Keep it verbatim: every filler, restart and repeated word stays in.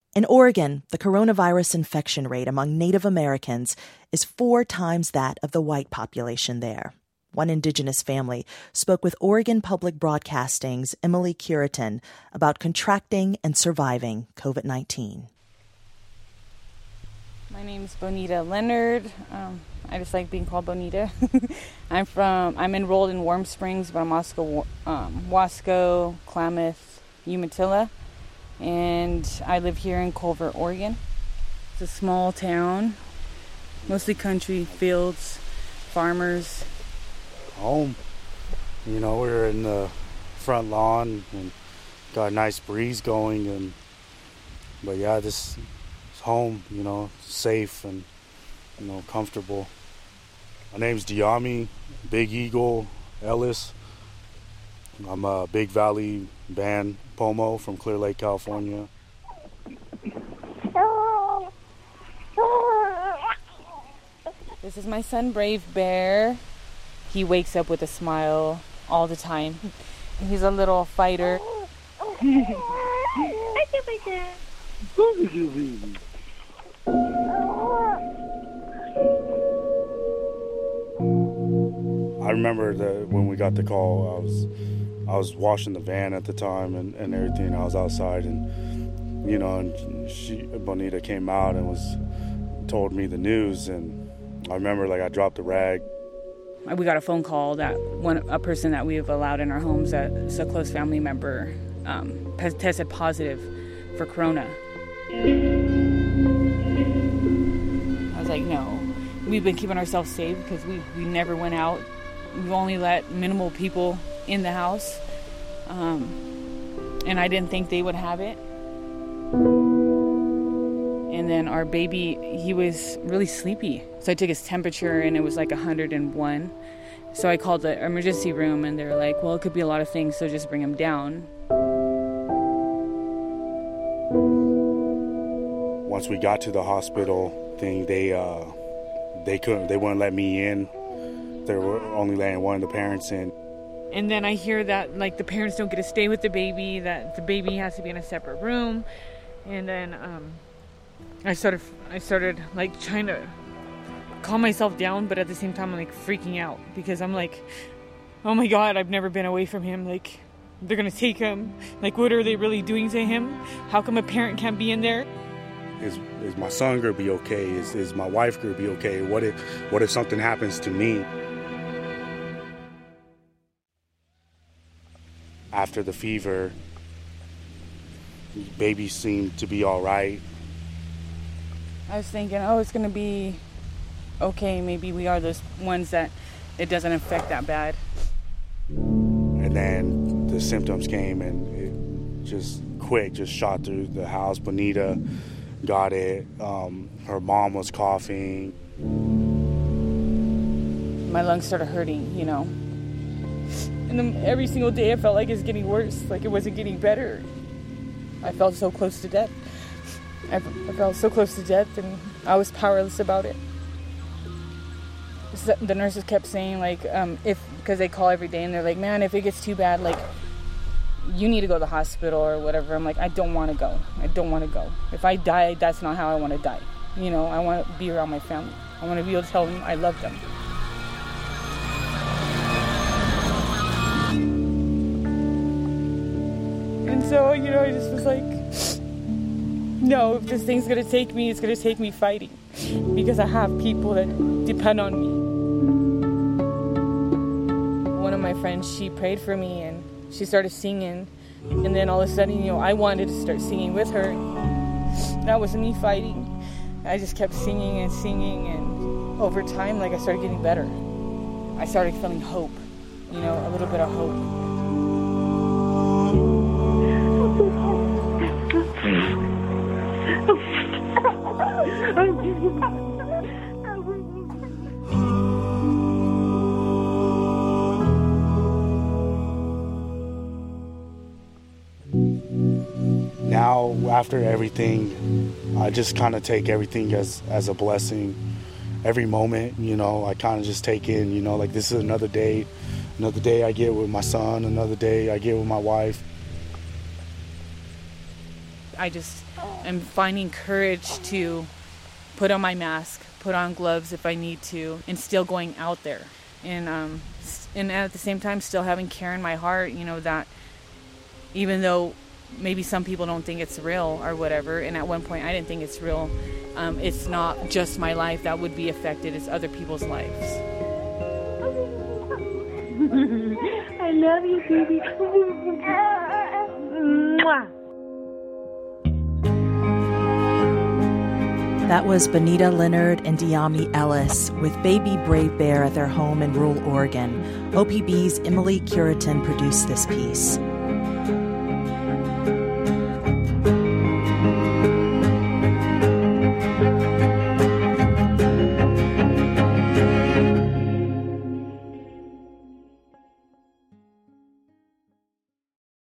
In Oregon, the coronavirus infection rate among Native Americans is four times that of the white population there. One Indigenous family spoke with Oregon Public Broadcasting's Emily Curitan about contracting and surviving covid nineteen. My name's Bonita Leonard. Um, I just like being called Bonita. I'm from. I'm enrolled in Warm Springs, but I'm also um, Wasco, Klamath, Umatilla, and I live here in Culver, Oregon. It's a small town, mostly country, fields, farmers. Home. You know, we were in the front lawn and got a nice breeze going, and but yeah, this is home. You know, safe and you know comfortable. My name's Diami Big Eagle Ellis. I'm a Big Valley Band Pomo from Clear Lake, California. This is my son, Brave Bear. He wakes up with a smile all the time. He's a little fighter. I remember that when we got the call, I was I was washing the van at the time and, and everything. I was outside, and you know, and she Bonita came out and was told me the news, and I remember like I dropped the rag. We got a phone call that one a person that we've allowed in our homes, that's a close family member, um, tested positive for corona. I was like, no. We've been keeping ourselves safe because we, we never went out. We've only let minimal people in the house. Um, and I didn't think they would have it. And then our baby, he was really sleepy. So I took his temperature and it was like one hundred one. So I called the emergency room and they're like, well, it could be a lot of things, so just bring him down. Once we got to the hospital thing, they uh, they couldn't, they wouldn't let me in. They were only letting one of the parents in. And then I hear that like the parents don't get to stay with the baby, that the baby has to be in a separate room. And then um, I started, I started like trying to calm myself down, but at the same time I'm like freaking out because I'm like, oh my God, I've never been away from him. Like they're gonna take him. Like what are they really doing to him? How come a parent can't be in there? Is is my son gonna be okay? Is is my wife gonna be okay? What if what if something happens to me? After the fever, baby seemed to be all right. I was thinking, oh, it's gonna be okay. Maybe we are those ones that it doesn't affect that bad. And then the symptoms came, and it just quick, just shot through the house. Bonita got it. Um, her mom was coughing. My lungs started hurting, you know. And then every single day I felt like it was getting worse, like it wasn't getting better. I felt so close to death. I, I felt so close to death, and I was powerless about it. The nurses kept saying, like, um, if, because they call every day, and they're like, man, if it gets too bad, like, you need to go to the hospital or whatever. I'm like, I don't want to go. I don't want to go. If I die, that's not how I want to die. You know, I want to be around my family. I want to be able to tell them I love them. And so, you know, I just was like, no, if this thing's going to take me, it's going to take me fighting. Because I have people that depend on me. One of my friends, she prayed for me and she started singing. And then all of a sudden, you know, I wanted to start singing with her. That wasn't me fighting. I just kept singing and singing. And over time, like, I started getting better. I started feeling hope, you know, a little bit of hope. Now, after everything, I just kind of take everything as, as a blessing. Every moment, you know, I kind of just take in, you know, like this is another day. Another day I get with my son. Another day I get with my wife. I just I'm finding courage to put on my mask, put on gloves if I need to, and still going out there. And um, and at the same time, still having care in my heart, you know, that even though maybe some people don't think it's real or whatever, and at one point I didn't think it's real, um, it's not just my life that would be affected, it's other people's lives. I love you, baby. That was Bonita Leonard and Diami Ellis with baby Brave Bear at their home in rural Oregon. O P B's Emily Curitin produced this piece.